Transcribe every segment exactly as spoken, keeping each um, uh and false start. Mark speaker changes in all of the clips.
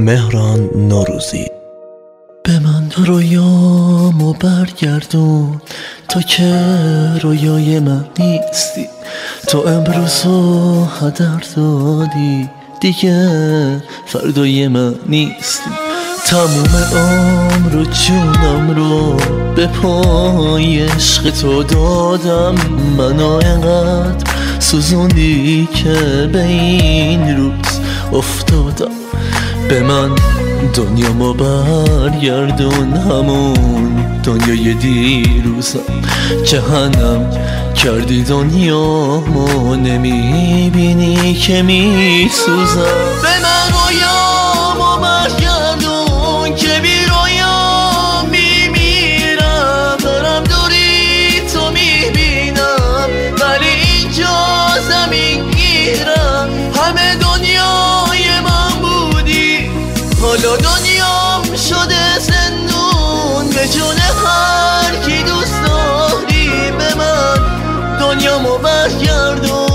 Speaker 1: مهران نوروزی.
Speaker 2: به من رویامو برگردون تا که رویای من نیستی. تو امروزو هدر دادی، دیگه فردای من نیستی. تموم عمر و جونم رو به پای عشق تو دادم. منو اینقدر سوزوندی که به این روز افتادم. به من دنیامو برگردون، همون دنیای دیروزم. جهنم کردی دنیامو، نمیبینی که میسوزم. به من رویامو برگردون که بی رویام میمیرم. دارم دوری تو میبینم ولی اینجا زمین گیرم. همه دنیای من بودی، حالا دنیام شده زندون. به جون هر کی دوست داری به من دنیامو برگردون.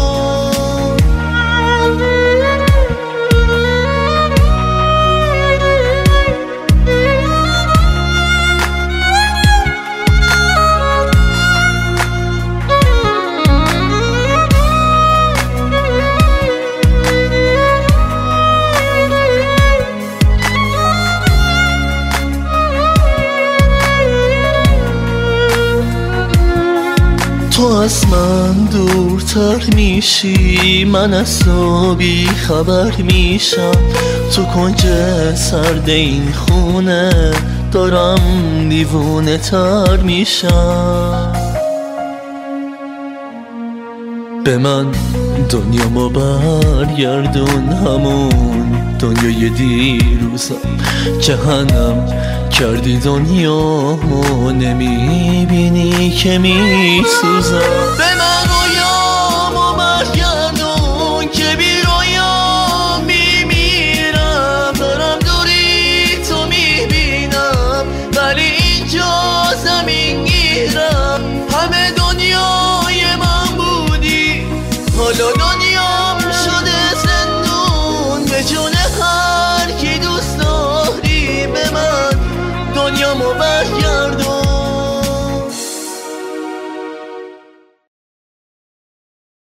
Speaker 2: تو از من دورتر میشی، من از تو بی خبر میشم. تو کنج سرد این خونه دارم دیوونه تر میشم. به من دنیامو برگردون، همون دنیای دیروزم. جهنم کردی دنیامو، نمیبینی که میسوزم. به من